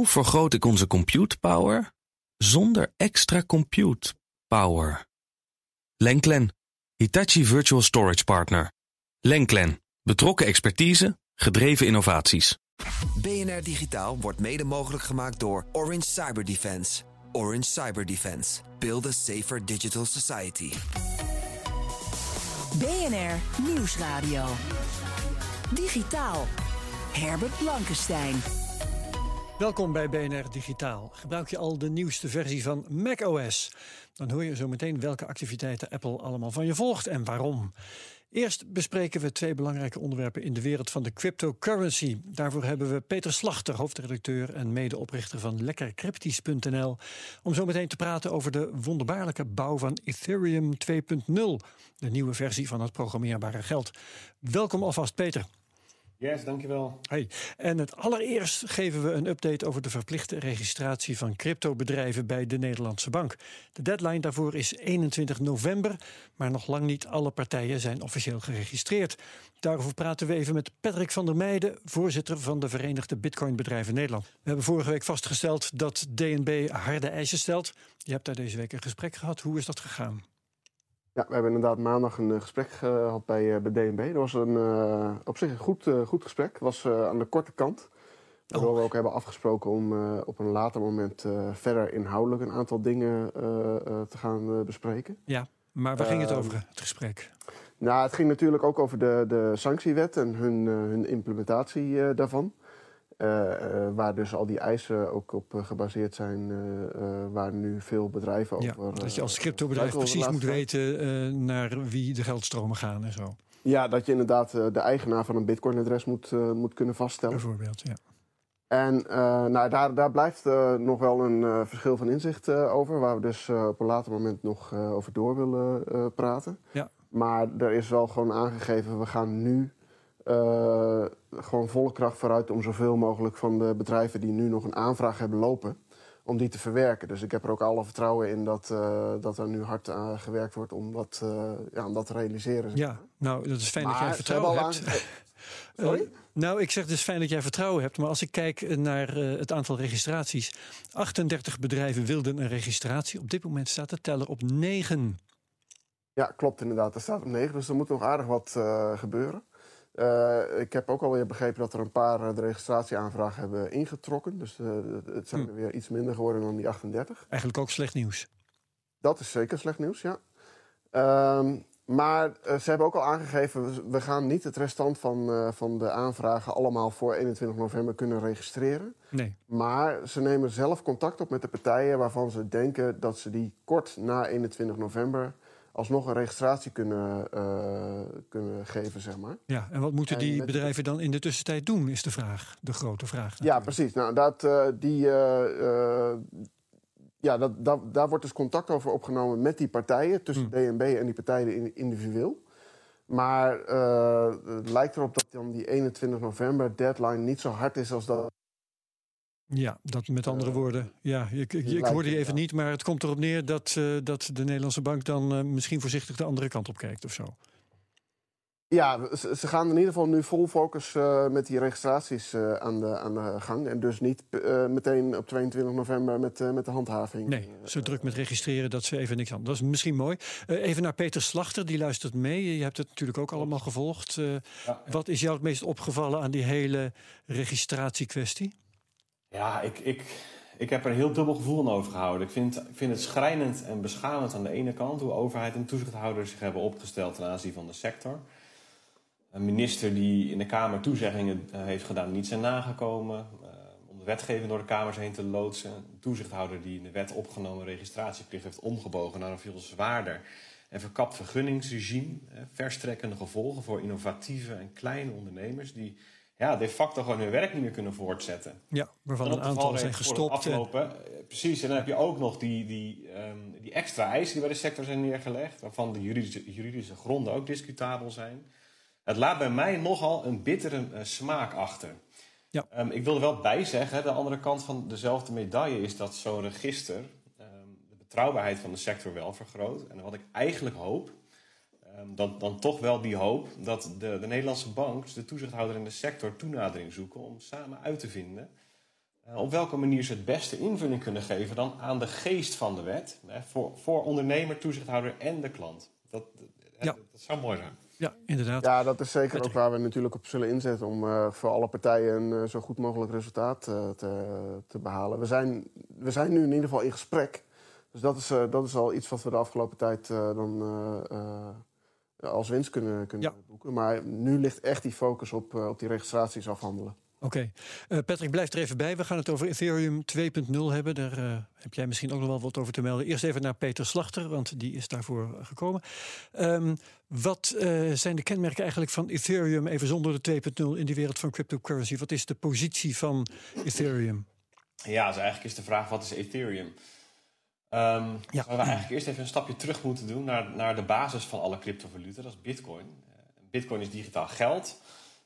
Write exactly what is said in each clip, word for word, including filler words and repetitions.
Hoe vergroot ik onze compute power zonder extra compute power? Lenklen, Hitachi Virtual Storage Partner. Lenklen, betrokken expertise, gedreven innovaties. B N R Digitaal wordt mede mogelijk gemaakt door Orange Cyber Defense. Orange Cyber Defense. Build a safer digital society. B N R Nieuwsradio. Digitaal. Herbert Blankenstein. Welkom bij B N R Digitaal. Gebruik je al de nieuwste versie van macOS? Dan hoor je zo meteen welke activiteiten Apple allemaal van je volgt en waarom. Eerst bespreken we twee belangrijke onderwerpen in de wereld van de cryptocurrency. Daarvoor hebben we Peter Slachter, hoofdredacteur en medeoprichter van lekker cryptisch punt n l, om zo meteen te praten over de wonderbaarlijke bouw van Ethereum twee punt nul, de nieuwe versie van het programmeerbare geld. Welkom alvast, Peter. Yes, dankjewel. Hey. En het allereerst geven we een update over de verplichte registratie van cryptobedrijven bij de Nederlandse Bank. De deadline daarvoor is eenentwintig november, maar nog lang niet alle partijen zijn officieel geregistreerd. Daarover praten we even met Patrick van der Meijden, voorzitter van de Verenigde Bitcoinbedrijven Nederland. We hebben vorige week vastgesteld dat D N B harde eisen stelt. Je hebt daar deze week een gesprek gehad. Hoe is dat gegaan? Ja, we hebben inderdaad maandag een uh, gesprek gehad bij, uh, bij D N B. Dat was een, uh, op zich een goed, uh, goed gesprek. Het was uh, aan de korte kant. Waardoor oh. we ook hebben afgesproken om uh, op een later moment uh, verder inhoudelijk een aantal dingen uh, uh, te gaan uh, bespreken. Ja, maar waar uh, ging het over, het gesprek? Nou, het ging natuurlijk ook over de, de sanctiewet en hun, uh, hun implementatie uh, daarvan. Uh, uh, waar dus al die eisen ook op uh, gebaseerd zijn, uh, uh, waar nu veel bedrijven ja, over... Dat je als uh, cryptobedrijf precies moet weten uh, naar wie de geldstromen gaan en zo. Ja, dat je inderdaad uh, de eigenaar van een bitcoinadres moet, uh, moet kunnen vaststellen. Bijvoorbeeld, ja. En uh, nou, daar, daar blijft uh, nog wel een uh, verschil van inzicht uh, over, waar we dus uh, op een later moment nog uh, over door willen uh, praten. Ja. Maar er is wel gewoon aangegeven, we gaan nu Uh, gewoon volle kracht vooruit om zoveel mogelijk van de bedrijven die nu nog een aanvraag hebben lopen, om die te verwerken. Dus ik heb er ook alle vertrouwen in dat, uh, dat er nu hard aan gewerkt wordt om dat, uh, ja, om dat te realiseren. Ja, nou, dat is fijn maar dat jij vertrouwen hebt. Aange- Sorry? Uh, nou, ik zeg het is fijn dat jij vertrouwen hebt, maar als ik kijk naar uh, het aantal registraties, achtendertig bedrijven wilden een registratie. Op dit moment staat de teller op negen. Ja, klopt inderdaad. Er staat op negen, dus er moet nog aardig wat uh, gebeuren. Uh, ik heb ook alweer begrepen dat er een paar uh, de registratieaanvragen hebben ingetrokken. Dus uh, het zijn er weer iets minder geworden dan die achtendertig. Eigenlijk ook slecht nieuws. Dat is zeker slecht nieuws, ja. Um, maar uh, ze hebben ook al aangegeven, we gaan niet het restant van, uh, van de aanvragen allemaal voor eenentwintig november kunnen registreren. Nee. Maar ze nemen zelf contact op met de partijen waarvan ze denken dat ze die kort na eenentwintig november... alsnog een registratie kunnen, uh, kunnen geven, zeg maar. Ja, en wat moeten die bedrijven dan in de tussentijd doen, is de vraag. De grote vraag natuurlijk. Ja, precies. Nou, dat, uh, die, uh, uh, ja, dat, dat, daar wordt dus contact over opgenomen met die partijen, tussen hmm. D N B en die partijen individueel. Maar uh, het lijkt erop dat dan die eenentwintig november deadline niet zo hard is als dat... Ja, dat met andere uh, woorden. Ja, ik, ik, ik hoorde je even niet, maar het komt erop neer dat, uh, dat de Nederlandse bank dan uh, misschien voorzichtig de andere kant op kijkt of zo. Ja, ze, ze gaan in ieder geval nu vol focus uh, met die registraties uh, aan, de, aan de gang. En dus niet uh, meteen op tweeëntwintig november met, uh, met de handhaving. Nee, zo druk met registreren dat ze even niks aan. Dat is misschien mooi. Uh, even naar Peter Slachter, die luistert mee. Je hebt het natuurlijk ook allemaal gevolgd. Uh, ja, ja. Wat is jou het meest opgevallen aan die hele registratiekwestie? Ja, ik, ik, ik heb er een heel dubbel gevoel aan overgehouden. Ik vind, ik vind het schrijnend en beschamend aan de ene kant hoe overheid en toezichthouders zich hebben opgesteld ten aanzien van de sector. Een minister die in de Kamer toezeggingen heeft gedaan, niet zijn nagekomen. Uh, om de wetgeving door de Kamers heen te loodsen. Een toezichthouder die in de wet opgenomen registratieplicht heeft omgebogen naar een veel zwaarder en verkapt vergunningsregime. Uh, verstrekkende gevolgen voor innovatieve en kleine ondernemers die ja, de facto gewoon hun werk niet meer kunnen voortzetten. Ja, waarvan een aantal zijn gestopt. Afgelopen, en... Precies, en dan heb je ook nog die, die, um, die extra eisen die bij de sector zijn neergelegd, waarvan de juridische, juridische gronden ook discutabel zijn. Het laat bij mij nogal een bittere uh, smaak achter. Ja. Um, ik wil er wel bij zeggen, de andere kant van dezelfde medaille is dat zo'n register um, de betrouwbaarheid van de sector wel vergroot. En wat ik eigenlijk hoop, um, dan, dan toch wel die hoop dat de, de Nederlandse bank, dus de toezichthouder in de sector, toenadering zoeken om samen uit te vinden Uh, op welke manier ze het beste invulling kunnen geven dan aan de geest van de wet. Hè, voor, voor ondernemer, toezichthouder en de klant. Dat, hè, Ja. dat zou mooi zijn. Ja, inderdaad. Ja, dat is zeker Patrick. ook waar we natuurlijk op zullen inzetten om uh, voor alle partijen een uh, zo goed mogelijk resultaat uh, te, te behalen. We zijn, we zijn nu in ieder geval in gesprek. Dus dat is, uh, dat is al iets wat we de afgelopen tijd uh, dan uh, uh, als winst kunnen, kunnen Ja. boeken. Maar nu ligt echt die focus op, uh, op die registraties afhandelen. Oké. Okay. Uh, Patrick, blijf er even bij. We gaan het over Ethereum twee punt nul hebben. Daar uh, heb jij misschien ook nog wel wat over te melden. Eerst even naar Peter Slachter, want die is daarvoor gekomen. Um, wat uh, zijn de kenmerken eigenlijk van Ethereum, even zonder de twee punt nul in die wereld van cryptocurrency? Wat is de positie van Ethereum? Ja, dus eigenlijk is de vraag, wat is Ethereum? Um, ja. Zouden we eigenlijk eerst even een stapje terug moeten doen naar, naar de basis van alle cryptovaluten. Dat is Bitcoin. Uh, Bitcoin is digitaal geld.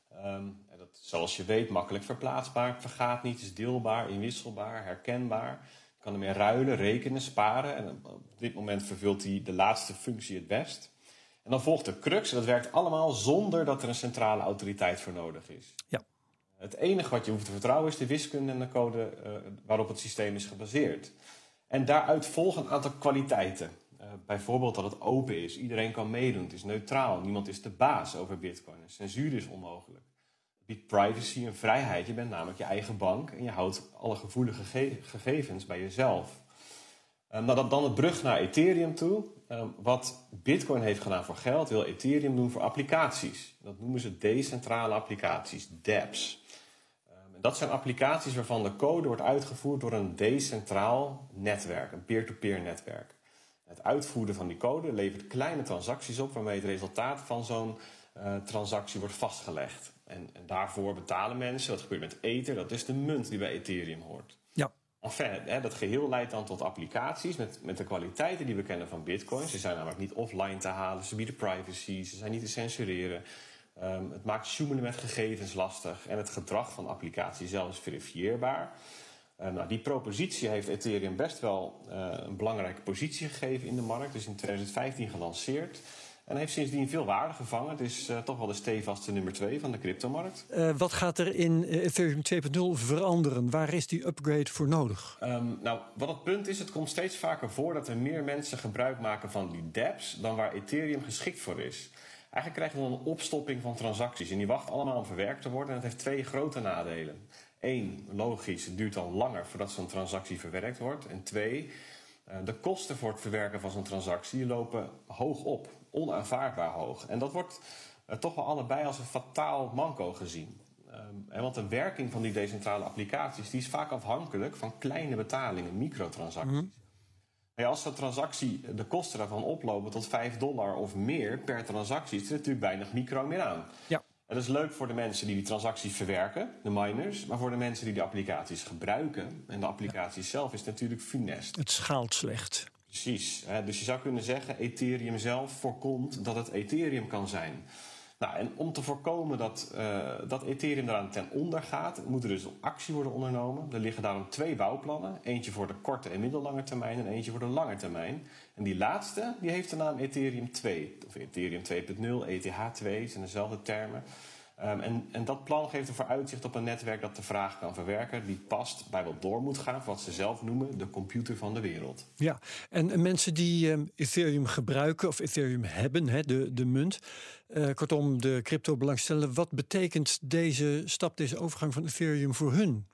Um, dat, zoals je weet, makkelijk verplaatsbaar, vergaat niet, is deelbaar, inwisselbaar, herkenbaar. Je kan ermee ruilen, rekenen, sparen. En op dit moment vervult hij de laatste functie het best. En dan volgt de crux. En dat werkt allemaal zonder dat er een centrale autoriteit voor nodig is. Ja. Het enige wat je hoeft te vertrouwen is de wiskunde en de code uh, waarop het systeem is gebaseerd. En daaruit volgen een aantal kwaliteiten. Uh, bijvoorbeeld dat het open is, iedereen kan meedoen, het is neutraal, niemand is de baas over Bitcoin. Censuur is onmogelijk. Het biedt privacy en vrijheid, je bent namelijk je eigen bank en je houdt alle gevoelige ge- gegevens bij jezelf. Uh, nou, dan het brug naar Ethereum toe. Uh, wat Bitcoin heeft gedaan voor geld, wil Ethereum doen voor applicaties. Dat noemen ze decentrale applicaties, dApps. Um, dat zijn applicaties waarvan de code wordt uitgevoerd door een decentraal netwerk, een peer-to-peer netwerk. Het uitvoeren van die code levert kleine transacties op waarmee het resultaat van zo'n uh, transactie wordt vastgelegd. En, en daarvoor betalen mensen, dat gebeurt met Ether, dat is de munt die bij Ethereum hoort. Ja. Enfin, hè, dat geheel leidt dan tot applicaties met, met de kwaliteiten die we kennen van Bitcoin. Ze zijn namelijk niet offline te halen, ze bieden privacy, ze zijn niet te censureren. Um, het maakt sjoemelen met gegevens lastig en het gedrag van de applicatie zelf is verifieerbaar. Uh, nou, die propositie heeft Ethereum best wel uh, een belangrijke positie gegeven in de markt. Dus in twintig vijftien gelanceerd. En heeft sindsdien veel waarde gevangen. Het is uh, toch wel de stevigste nummer twee van de cryptomarkt. Uh, wat gaat er in Ethereum twee punt nul veranderen? Waar is die upgrade voor nodig? Um, nou, wat het punt is, het komt steeds vaker voor dat er meer mensen gebruik maken van die dApps dan waar Ethereum geschikt voor is. Eigenlijk krijgen we dan een opstopping van transacties. En die wachten allemaal om verwerkt te worden. En het heeft twee grote nadelen. Eén, logisch, het duurt dan langer voordat zo'n transactie verwerkt wordt. En twee, de kosten voor het verwerken van zo'n transactie lopen hoog op. Onaanvaardbaar hoog. En dat wordt uh, toch wel allebei als een fataal manco gezien. Um, en want de werking van die decentrale applicaties die is vaak afhankelijk van kleine betalingen, microtransacties. Mm-hmm. Ja, als de transactie, de kosten daarvan oplopen tot vijf dollar of meer per transactie, is er natuurlijk weinig micro meer aan. Ja. En dat is leuk voor de mensen die die transacties verwerken, de miners, maar voor de mensen die de applicaties gebruiken en de applicaties ja. zelf is het natuurlijk funest. Het schaalt slecht. Precies. Hè? Dus je zou kunnen zeggen, Ethereum zelf voorkomt dat het Ethereum kan zijn. Nou, en om te voorkomen dat, uh, dat Ethereum eraan ten onder gaat, moet er dus actie worden ondernomen. Er liggen daarom twee bouwplannen. Eentje voor de korte en middellange termijn en eentje voor de lange termijn. En die laatste die heeft de naam Ethereum twee. Of Ethereum twee punt nul, E T H twee, zijn dezelfde termen. Um, en, en dat plan geeft ervoor uitzicht op een netwerk dat de vraag kan verwerken, die past bij wat door moet gaan, voor wat ze zelf noemen de computer van de wereld. Ja, en, en mensen die um, Ethereum gebruiken of Ethereum hebben, he, de, de munt, uh, kortom de crypto belangstellen, wat betekent deze stap, deze overgang van Ethereum voor hun?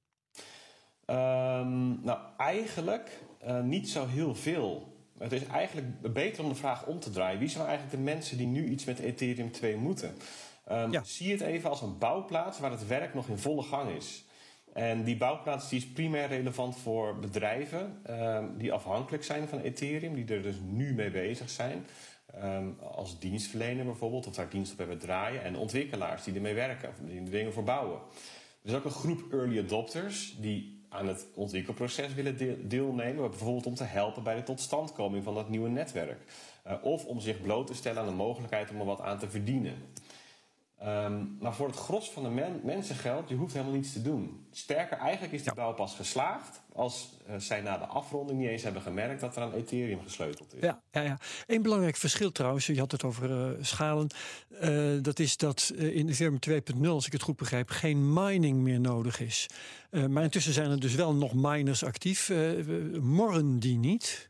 Um, nou, eigenlijk uh, niet zo heel veel. Het is eigenlijk beter om de vraag om te draaien. Wie zijn eigenlijk de mensen die nu iets met Ethereum twee moeten? Um, ja. Zie het even als een bouwplaats waar het werk nog in volle gang is. En die bouwplaats die is primair relevant voor bedrijven um, die afhankelijk zijn van Ethereum, die er dus nu mee bezig zijn. Um, als dienstverlener bijvoorbeeld, of daar dienst op hebben draaien. En ontwikkelaars die ermee werken, of die er dingen voor bouwen. Er is ook een groep early adopters die aan het ontwikkelproces willen de- deelnemen. Bijvoorbeeld om te helpen bij de totstandkoming van dat nieuwe netwerk. Uh, of om zich bloot te stellen aan de mogelijkheid om er wat aan te verdienen. Um, maar voor het gros van de men, mensen geldt, je hoeft helemaal niets te doen. Sterker, eigenlijk is die ja. bouw pas geslaagd als uh, zij na de afronding niet eens hebben gemerkt dat er aan Ethereum gesleuteld is. Ja, ja, ja. Eén belangrijk verschil trouwens, je had het over uh, schalen. Uh, dat is dat uh, in Ethereum twee punt nul, als ik het goed begrijp, geen mining meer nodig is. Uh, maar intussen zijn er dus wel nog miners actief. Uh, morren die niet?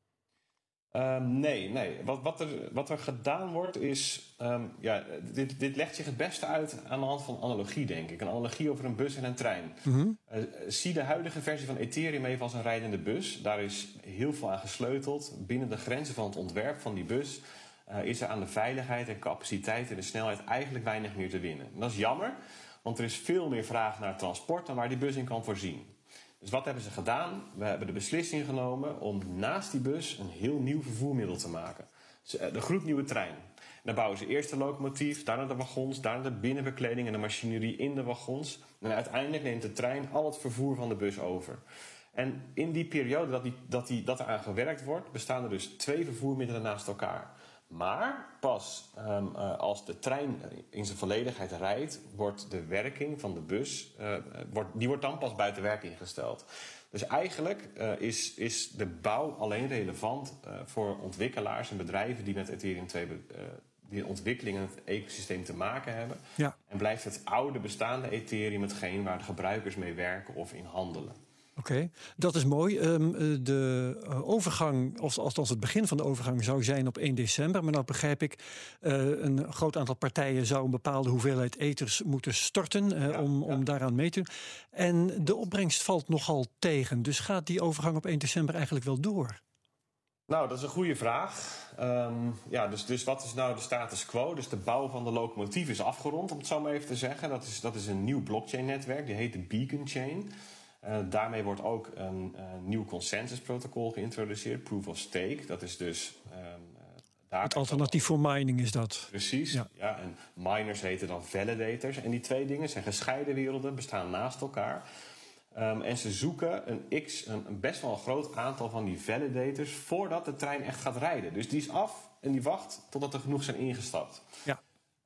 Um, nee, nee. Wat, wat, er, wat er gedaan wordt is... Um, ja, dit, dit legt zich het beste uit aan de hand van analogie, denk ik. Een analogie over een bus en een trein. Mm-hmm. Uh, zie de huidige versie van Ethereum even als een rijdende bus. Daar is heel veel aan gesleuteld. Binnen de grenzen van het ontwerp van die bus... Uh, is er aan de veiligheid en capaciteit en de snelheid eigenlijk weinig meer te winnen. En dat is jammer, want er is veel meer vraag naar transport... dan waar die bus in kan voorzien. Dus wat hebben ze gedaan? We hebben de beslissing genomen om naast die bus een heel nieuw vervoermiddel te maken. De gloednieuwe trein. En dan bouwen ze eerst de locomotief, daarna de wagons, daarna de binnenbekleding en de machinerie in de wagons. En uiteindelijk neemt de trein al het vervoer van de bus over. En in die periode dat, die, dat, die, dat er aan gewerkt wordt, bestaan er dus twee vervoermiddelen naast elkaar. Maar pas um, uh, als de trein in zijn volledigheid rijdt, wordt de werking van de bus, uh, wordt, die wordt dan pas buiten werking gesteld. Dus eigenlijk uh, is, is de bouw alleen relevant uh, voor ontwikkelaars en bedrijven die met Ethereum twee uh, die ontwikkeling en het ecosysteem te maken hebben. Ja. En blijft het oude bestaande Ethereum hetgeen waar de gebruikers mee werken of in handelen. Oké, okay, dat is mooi. Um, de uh, overgang, of althans het begin van de overgang zou zijn op één december. Maar nou begrijp ik, uh, een groot aantal partijen zou een bepaalde hoeveelheid ethers moeten storten uh, ja, om, ja. om daaraan mee te doen. En de opbrengst valt nogal tegen. Dus gaat die overgang op één december eigenlijk wel door? Nou, dat is een goede vraag. Um, ja, dus, dus wat is nou de status quo? Dus de bouw van de locomotief is afgerond, om het zo maar even te zeggen. Dat is, dat is een nieuw blockchain-netwerk, die heet de Beacon Chain. Uh, daarmee wordt ook een uh, nieuw consensusprotocol geïntroduceerd, Proof of Stake. Dat is dus... Uh, daar het alternatief voor mining is dat. Precies, ja. ja. En miners heten dan validators. En die twee dingen zijn gescheiden werelden, bestaan naast elkaar. Um, en ze zoeken een x, een, een best wel een groot aantal van die validators voordat de trein echt gaat rijden. Dus die is af en die wacht totdat er genoeg zijn ingestapt. Ja.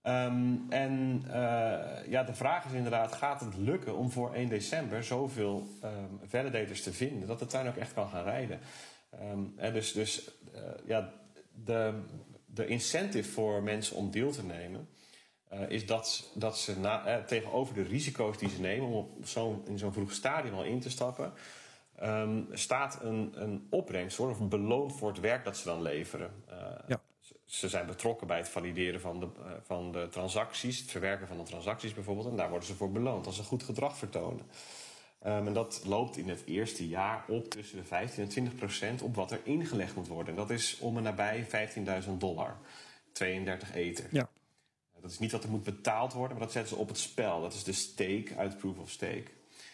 Um, en uh, ja, de vraag is inderdaad, gaat het lukken om voor één december zoveel um, validators te vinden dat de trein ook echt kan gaan rijden? Um, en dus dus uh, ja, de, de incentive voor mensen om deel te nemen uh, is dat, dat ze na, uh, tegenover de risico's die ze nemen om op zo, in zo'n vroeg stadium al in te stappen, um, staat een, een opbrengst of beloond voor het werk dat ze dan leveren. Uh, ja. Ze zijn betrokken bij het valideren van de, uh, van de transacties, het verwerken van de transacties bijvoorbeeld. En daar worden ze voor beloond als ze goed gedrag vertonen. Um, en dat loopt in het eerste jaar op tussen de vijftien en twintig procent op wat er ingelegd moet worden. En dat is om en nabij vijftienduizend dollar, tweeëndertig ether. Ja. Dat is niet wat er moet betaald worden, maar dat zetten ze op het spel. Dat is de stake uit Proof of Stake.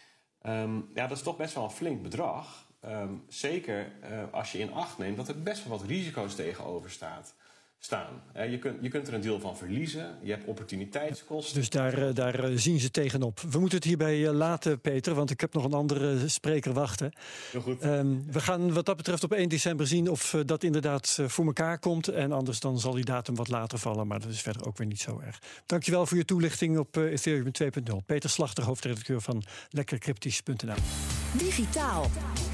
Um, ja, dat is toch best wel een flink bedrag. Um, zeker uh, als je in acht neemt dat er best wel wat risico's tegenover staat. Staan. Je kunt, je kunt er een deel van verliezen. Je hebt opportuniteitskosten. Dus daar, daar zien ze tegenop. We moeten het hierbij laten, Peter, want ik heb nog een andere spreker wachten. Heel goed. Um, we gaan wat dat betreft op één december zien of dat inderdaad voor elkaar komt. En anders dan zal die datum wat later vallen, maar dat is verder ook weer niet zo erg. Dankjewel voor je toelichting op Ethereum twee punt nul. Peter Slachter, hoofdredacteur van lekker cryptisch punt n l. Digitaal.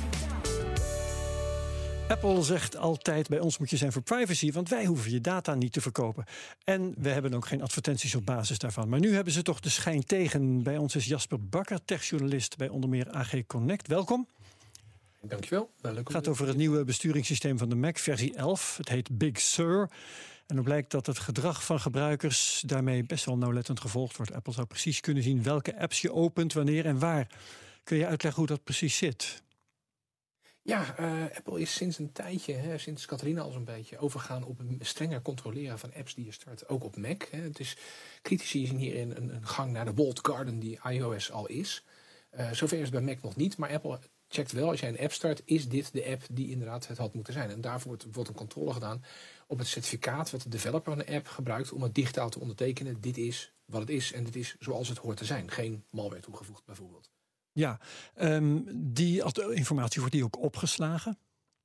Apple zegt altijd, bij ons moet je zijn voor privacy, want wij hoeven je data niet te verkopen. En we hebben ook geen advertenties op basis daarvan. Maar nu hebben ze toch de schijn tegen. Bij ons is Jasper Bakker, techjournalist bij onder meer A G Connect. Welkom. Dankjewel. Leuk Het gaat over het nieuwe besturingssysteem van de Mac, versie elf. Het heet Big Sur. En dan blijkt dat het gedrag van gebruikers daarmee best wel nauwlettend gevolgd wordt. Apple zou precies kunnen zien welke apps je opent, wanneer en waar. Kun je uitleggen hoe dat precies zit? Ja, uh, Apple is sinds een tijdje, hè, sinds Catharina al zo'n beetje, overgegaan op een strenger controleren van apps die je start, ook op Mac. Hè. Het is, critici zien hierin een, een gang naar de walled garden die iOS al is. Uh, zover is het bij Mac nog niet, maar Apple checkt wel, als jij een app start, is dit de app die inderdaad het had moeten zijn. En daarvoor wordt, wordt een controle gedaan op het certificaat wat de developer van de app gebruikt om het digitaal te ondertekenen. Dit is wat het is en dit is zoals het hoort te zijn. Geen malware toegevoegd bijvoorbeeld. Ja, um, die informatie wordt die ook opgeslagen?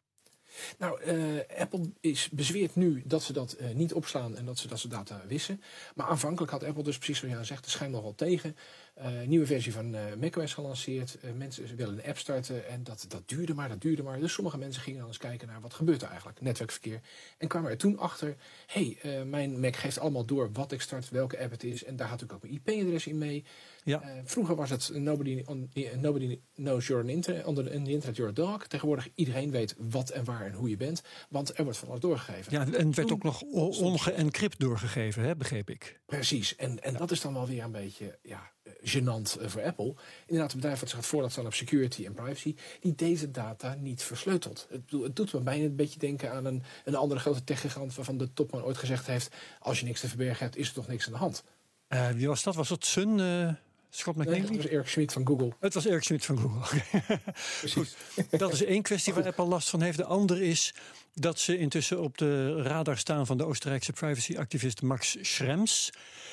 Nou, uh, Apple is bezweert nu dat ze dat uh, niet opslaan en dat ze dat ze data wissen. Maar aanvankelijk had Apple dus precies zoals jij zegt, de schijn nog wel tegen. Uh, nieuwe versie van uh, macOS gelanceerd. Uh, mensen ze willen een app starten en dat, dat duurde maar, dat duurde maar. Dus sommige mensen gingen dan eens kijken naar wat gebeurt er eigenlijk, netwerkverkeer. En kwamen er toen achter, hé, hey, uh, mijn Mac geeft allemaal door wat ik start, welke app het is. En daar had ik ook mijn I P-adres in mee. Ja. Uh, vroeger was het nobody, on, nobody knows you're an internet, on the, in the internet you're a dog. Tegenwoordig iedereen weet wat en waar en hoe je bent. Want er wordt van alles doorgegeven. Ja, en het werd ook nog ongeëncrypt doorgegeven, hè, begreep ik. Precies, en, en ja. dat is dan wel weer een beetje ja, gênant uh, voor Apple. Inderdaad, het bedrijf wat zich gaat voorlaat staan op security en privacy, die deze data niet versleutelt. Het, het doet me bijna een beetje denken aan een, een andere grote techgigant waarvan de topman ooit gezegd heeft, als je niks te verbergen hebt, is er toch niks aan de hand. Uh, wie was dat? Was dat Sun? Uh... Scott McNeely? Nee, het was Eric Schmidt van Google. Het was Eric Schmidt van Google. Precies. Goed, dat is één kwestie waar Apple last van heeft. De andere is dat ze intussen op de radar staan van de Oostenrijkse privacy-activist Max Schrems.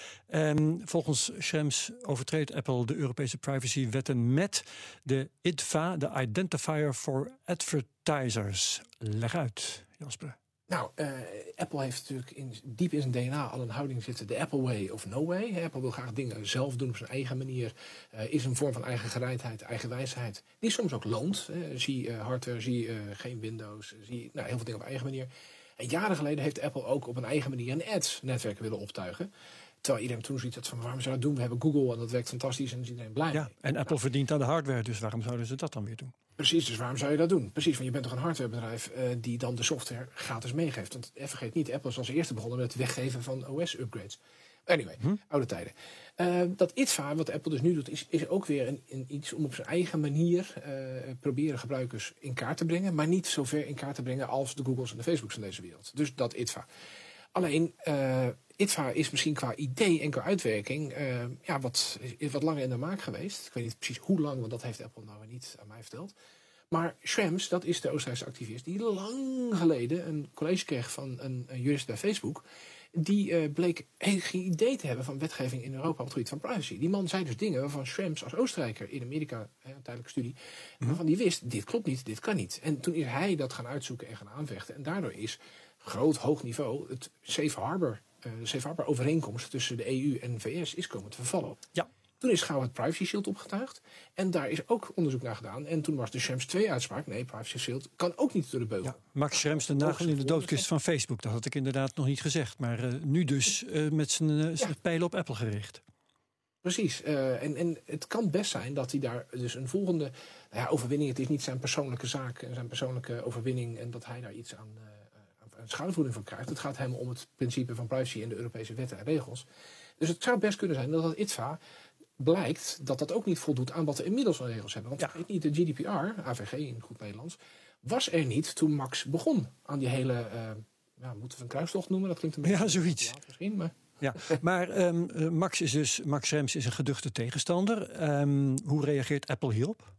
Um, volgens Schrems overtreedt Apple de Europese privacywetten met de I D F A, de Identifier for Advertisers. Leg uit, Jasper. Nou, uh, Apple heeft natuurlijk in, diep in zijn D N A al een houding zitten. De Apple way of no way. Apple wil graag dingen zelf doen op zijn eigen manier. Uh, is een vorm van eigen gereidheid, eigen wijsheid. Die soms ook loont. Uh, zie uh, hardware, zie uh, geen Windows. Zie nou, heel veel dingen op eigen manier. En jaren geleden heeft Apple ook op een eigen manier een ads-netwerk willen optuigen. Terwijl iedereen toen zoiets had van waarom zou dat doen? We hebben Google en dat werkt fantastisch en is iedereen blij ja, mee. En Apple nou, verdient aan de hardware, dus waarom zouden ze dat dan weer doen? Precies, dus waarom zou je dat doen? Precies, want je bent toch een hardwarebedrijf uh, die dan de software gratis meegeeft. Want eh, vergeet niet, Apple is als eerste begonnen met het weggeven van O S-upgrades. Anyway, hm? oude tijden. Uh, dat I D F A, wat Apple dus nu doet, is, is ook weer een, een iets om op zijn eigen manier uh, proberen gebruikers in kaart te brengen. Maar niet zo ver in kaart te brengen als de Googles en de Facebooks van deze wereld. Dus dat I D F A. Alleen, uh, I D F A is misschien qua idee en qua uitwerking uh, ja, wat, is wat langer in de maak geweest. Ik weet niet precies hoe lang, want dat heeft Apple nou niet aan mij verteld. Maar Schrems, dat is de Oostenrijkse activist die lang geleden een college kreeg van een, een jurist bij Facebook. Die uh, bleek heel geen idee te hebben van wetgeving in Europa op het gebied van privacy. Die man zei dus dingen waarvan Schrems als Oostenrijker in Amerika, hè, een tijdelijke studie, mm. waarvan die wist, dit klopt niet, dit kan niet. En toen is hij dat gaan uitzoeken en gaan aanvechten. En daardoor is groot, hoog niveau het Safe Harbor, uh, de Safe Harbor overeenkomst tussen de E U en de V S is komen te vervallen. Ja. Toen is gauw het Privacy Shield opgetuigd. En daar is ook onderzoek naar gedaan. En toen was de Schrems twee uitspraak. Nee, Privacy Shield kan ook niet door de beugel. Ja, Max Schrems, de nagel in de doodkist van Facebook. Dat had ik inderdaad nog niet gezegd. Maar uh, nu dus uh, met zijn uh, ja. pijlen op Apple gericht. Precies. Uh, en, en het kan best zijn dat hij daar dus een volgende nou ja, overwinning... Het is niet zijn persoonlijke zaak en zijn persoonlijke overwinning... en dat hij daar iets aan, uh, aan schadevergoeding van krijgt. Het gaat hem om het principe van privacy en de Europese wetten en regels. Dus het zou best kunnen zijn dat dat I D F A... blijkt dat dat ook niet voldoet aan wat we inmiddels al regels hebben. Want ja. vergeet niet, de G D P R, A V G in goed Nederlands, was er niet toen Max begon aan die hele, uh, ja, moeten we een kruistocht noemen? Dat klinkt een beetje... Ja, zoiets. Misschien, maar... Ja, maar um, Max is dus, Max Schrems is een geduchte tegenstander. Um, hoe reageert Apple hierop?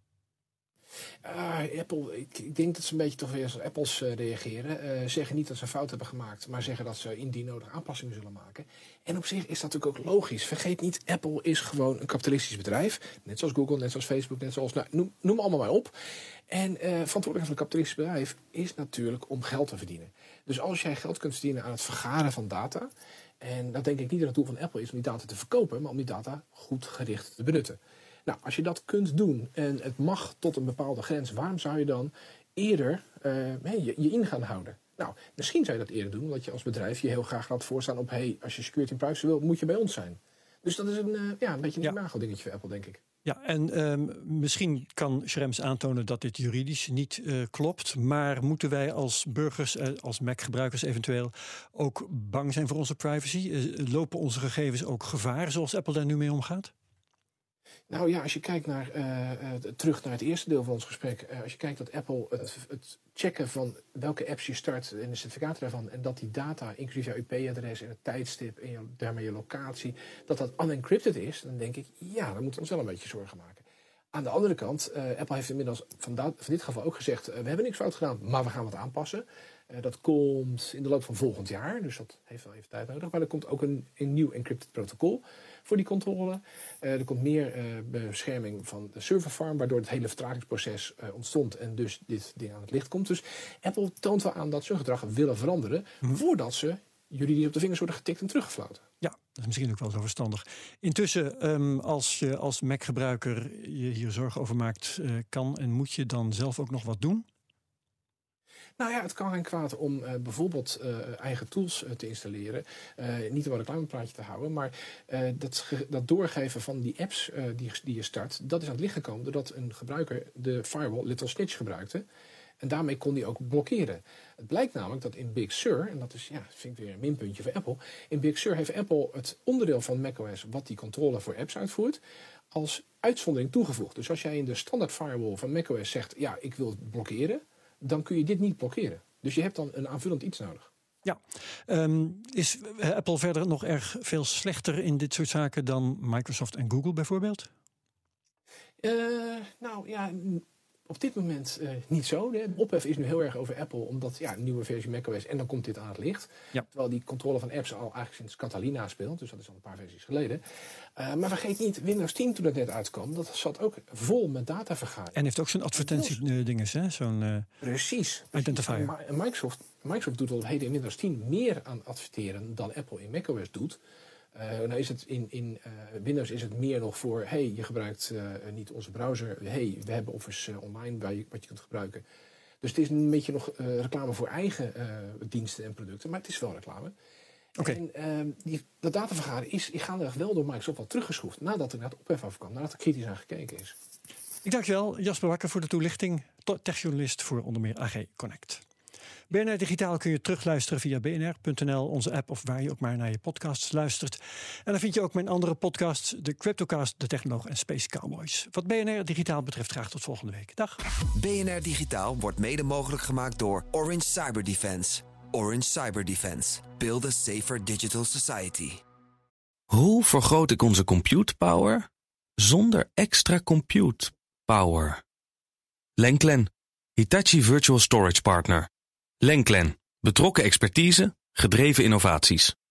Uh, Apple, ik, ik denk dat ze een beetje toch weer als Apples uh, reageren. Uh, zeggen niet dat ze een fout hebben gemaakt, maar zeggen dat ze indien nodig aanpassingen zullen maken. En op zich is dat natuurlijk ook logisch. Vergeet niet, Apple is gewoon een kapitalistisch bedrijf. Net zoals Google, net zoals Facebook, net zoals... Nou, noem, noem allemaal maar op. En uh, verantwoordelijkheid van een kapitalistisch bedrijf is natuurlijk om geld te verdienen. Dus als jij geld kunt verdienen aan het vergaren van data... en dat denk ik niet dat het doel van Apple is om die data te verkopen... maar om die data goed gericht te benutten. Nou, als je dat kunt doen en het mag tot een bepaalde grens... waarom zou je dan eerder uh, je, je in gaan houden? Nou, misschien zou je dat eerder doen... omdat je als bedrijf je heel graag laat voorstaan op... hey, als je security en privacy wil, moet je bij ons zijn. Dus dat is een, uh, ja, een beetje een ja. imago-dingetje voor Apple, denk ik. Ja, en um, misschien kan Schrems aantonen dat dit juridisch niet uh, klopt... maar moeten wij als burgers, uh, als Mac-gebruikers eventueel... ook bang zijn voor onze privacy? Uh, lopen onze gegevens ook gevaar zoals Apple daar nu mee omgaat? Nou ja, als je kijkt naar, uh, uh, terug naar het eerste deel van ons gesprek... Uh, als je kijkt dat Apple het, het checken van welke apps je start en de certificaten daarvan... en dat die data, inclusief jouw I P-adres en het tijdstip en je, daarmee je locatie... dat dat unencrypted is, dan denk ik, ja, dan moeten we ons wel een beetje zorgen maken. Aan de andere kant, uh, Apple heeft inmiddels van, da- van dit geval ook gezegd... Uh, we hebben niks fout gedaan, maar we gaan wat aanpassen. Uh, dat komt in de loop van volgend jaar, dus dat heeft wel even tijd nodig. Maar er komt ook een, een nieuw encrypted protocol voor die controle. Uh, er komt meer uh, bescherming van de serverfarm, waardoor het hele vertragingsproces uh, ontstond en dus dit ding aan het licht komt. Dus Apple toont wel aan dat ze hun gedrag willen veranderen, mm-hmm. voordat ze jullie die op de vingers worden getikt en teruggefloten. Ja, dat is misschien ook wel zo verstandig. Intussen, um, als je als Mac-gebruiker je hier zorgen over maakt, uh, kan en moet je dan zelf ook nog wat doen? Nou ja, het kan geen kwaad om uh, bijvoorbeeld uh, eigen tools uh, te installeren. Uh, niet om een reclamepraatje te houden, maar uh, dat, ge- dat doorgeven van die apps uh, die, die je start, dat is aan het licht gekomen doordat een gebruiker de firewall Little Snitch gebruikte. En daarmee kon die ook blokkeren. Het blijkt namelijk dat in Big Sur, en dat is, ja, vind ik weer een minpuntje voor Apple. In Big Sur heeft Apple het onderdeel van macOS wat die controle voor apps uitvoert, als uitzondering toegevoegd. Dus als jij in de standaard firewall van macOS zegt, ja, ik wil het blokkeren, dan kun je dit niet blokkeren. Dus je hebt dan een aanvullend iets nodig. Ja, um, is Apple verder nog erg veel slechter in dit soort zaken dan Microsoft en Google bijvoorbeeld? Uh, nou ja, op dit moment uh, niet zo. De ophef is nu heel erg over Apple, omdat ja, een nieuwe versie macOS en dan komt dit aan het licht. Ja. Terwijl die controle van apps al eigenlijk sinds Catalina speelt, dus dat is al een paar versies geleden. Uh, maar vergeet niet, Windows tien toen het net uitkwam, dat zat ook vol met datavergaring. En heeft ook zo'n advertentie-dinges, hè? Zo'n uh, Precies. identifier. Ma- Microsoft, Microsoft doet al heden in Windows tien meer aan adverteren dan Apple in macOS doet. Uh, nou is het in, in uh, Windows is het meer nog voor, hey, je gebruikt uh, niet onze browser. Hey, we hebben Office uh, online waar je, wat je kunt gebruiken. Dus het is een beetje nog uh, reclame voor eigen uh, diensten en producten, maar het is wel reclame. Okay. En uh, die, dat datavergaren is gaandeweg wel door Microsoft wat teruggeschroefd, nadat er naar het ophef afkwam, nadat er kritisch aan gekeken is. Ik dank je wel, Jasper Wakker, voor de toelichting. Techjournalist voor onder meer A G Connect. B N R Digitaal kun je terugluisteren via b n r punt n l, onze app of waar je ook maar naar je podcasts luistert. En dan vind je ook mijn andere podcasts, de Cryptocast, de Technoloog en Space Cowboys. Wat B N R Digitaal betreft graag tot volgende week. Dag. B N R Digitaal wordt mede mogelijk gemaakt door Orange Cyber Defense. Orange Cyber Defense. Build a safer digital society. Hoe vergroot ik onze compute power zonder extra compute power? Lenklen, Hitachi Virtual Storage Partner. Lenklen, betrokken expertise, gedreven innovaties.